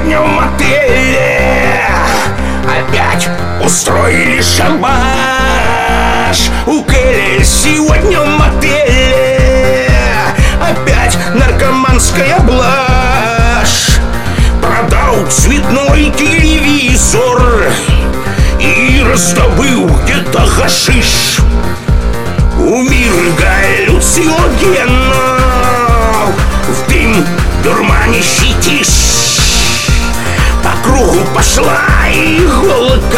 сегодня в мотеле опять устроили шабаш. У Келли сегодня в мотеле опять наркоманская блажь. Продал цветной телевизор и раздобыл где-то гашиш. У мира галлюциногенов в дым дурмане щитишь. По кругу пошла иголка,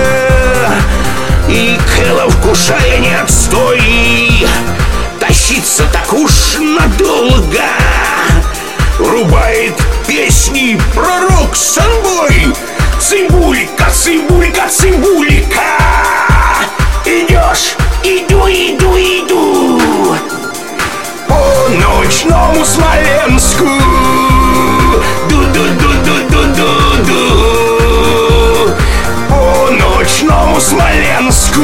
и Кэлла, вкушая не отстой, тащится так уж надолго. Рубает песни пророк Санбой. Цибулька, цибулька, цибулька. Идешь, иду, иду, иду по ночному Смоленску. Ду-ду-ду-ду-ду-ду-ду по ночному Смоленску.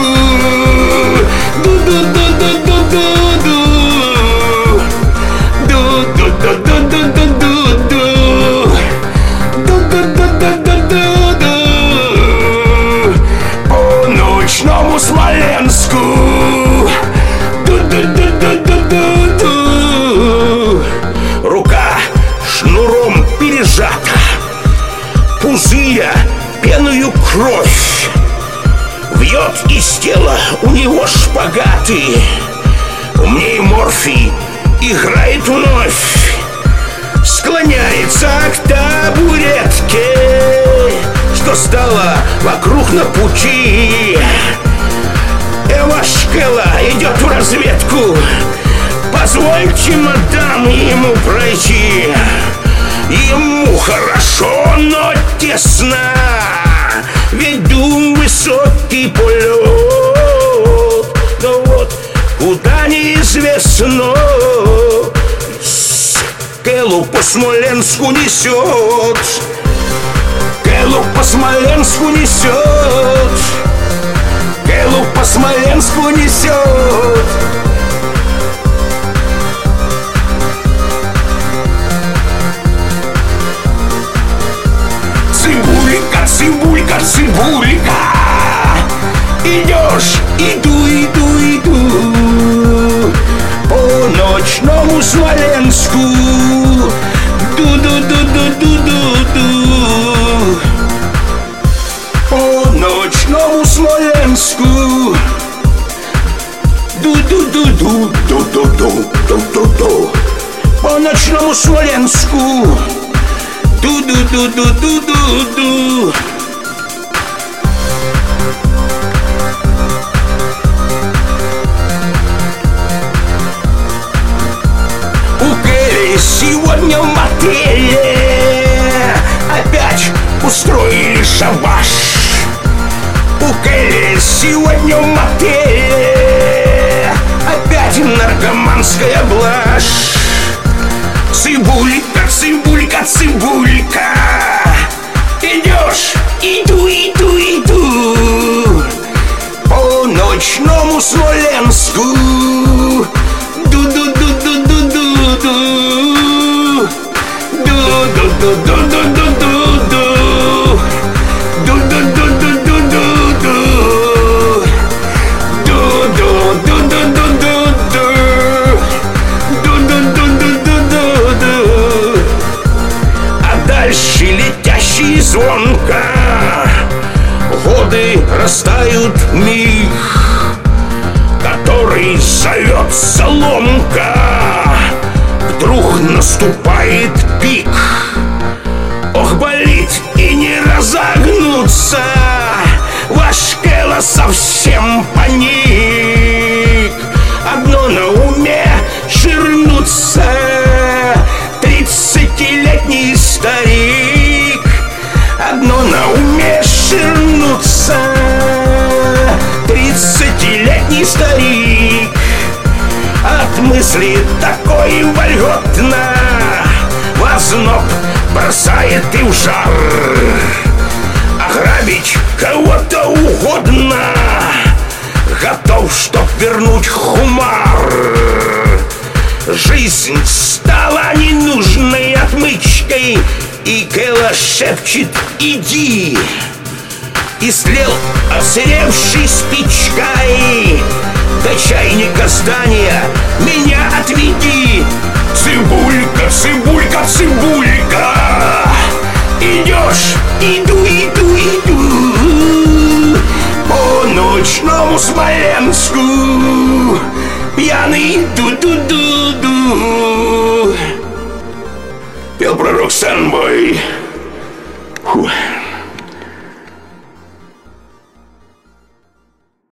Ду-ду-ду-ду-ду-ду-ду ду-ду-ду-ду-ду-ду ду-ду-ду-ду-ду-ду по ночному Смоленску. Ду-ду-ду-ду-ду-ду-ду. Рука шнуром пережата, пузыря пеную кровь. Вьет из тела у него шпагаты. Мне и морфий играет вновь. Склоняется к табуретке, что стало вокруг на пути. Ваш Кэлла идет в разведку. Позвольте, мадам, ему пройти. Ему хорошо, но тесно, ведь дум высокий полет. Но вот куда неизвестно, Кэллу по Смоленску несет. Кэллу по Смоленску несет. Кэллу по Смоленску несет. Цибулька, цибулька, цибулька. Идешь, иду, иду, иду по ночному Смоленску. Ду-ду-ду-ду-ду-ду-ду по ночному Смоленску. Ду-ду-ду-ду-ду-ду-ду-ду по ночному Смоленску. Ду-ду-ду-ду-ду-ду-ду. Сегодня в мотеле опять устроили шабаш. У Келли сегодня в мотеле опять наркоманская блажь. Цибулька, цибулька, цибулька. Идешь, иду, иду, иду по ночному Смоленску. Ду-ду-ду-ду-ду-ду-ду ду-ду-ду-ду-ду-ду ду-ду-ду-ду-ду-ду ду-ду-ду-ду-ду-ду. А дальше летящий звонко воды растают миг, который зовет соломка. Вдруг наступает пик. Ох, болит и не разогнуться. Ваш Кэлла совсем паник. Одно на уме — ширнуться. 30-летний старик. Одно на уме — ширнуться. 30-летний старик. От мысли такой вольготно в озноб бросает и в жар. Ограбить кого-то угодно, готов, чтоб вернуть хумар. Жизнь стала ненужной отмычкой, И Кэлла шепчет: иди. И слел оцаревший спичкой до чайника здания меня отведи. Цибулька, цибулька, цибулька, идешь, иду, иду, иду по ночному Смоленску, пьяный ду-ду-ду-ду. Пел пророк Санбой. Фух.